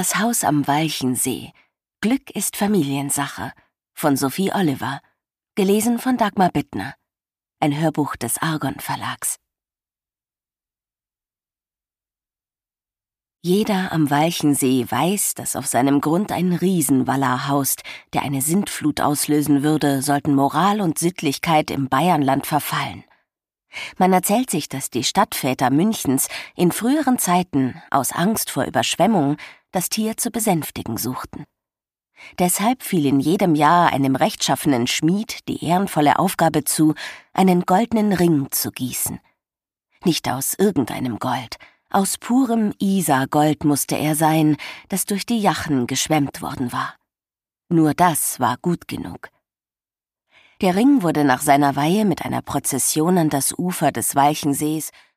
Das Haus am Walchensee. Glück ist Familiensache von Sophie Oliver. Gelesen von Dagmar Bittner. Ein Hörbuch des Argon Verlags. Jeder am Walchensee weiß, dass auf seinem Grund ein Riesenwaller haust, der eine Sintflut auslösen würde, sollten Moral und Sittlichkeit im Bayernland verfallen. Man erzählt sich, dass die Stadtväter Münchens in früheren Zeiten aus Angst vor Überschwemmung das Tier zu besänftigen suchten. Deshalb fiel in jedem Jahr einem rechtschaffenen Schmied die ehrenvolle Aufgabe zu, einen goldenen Ring zu gießen. Nicht aus irgendeinem Gold, aus purem Isargold musste er sein, das durch die Jachen geschwemmt worden war. Nur das war gut genug. Der Ring wurde nach seiner Weihe mit einer Prozession an das Ufer des Walchensees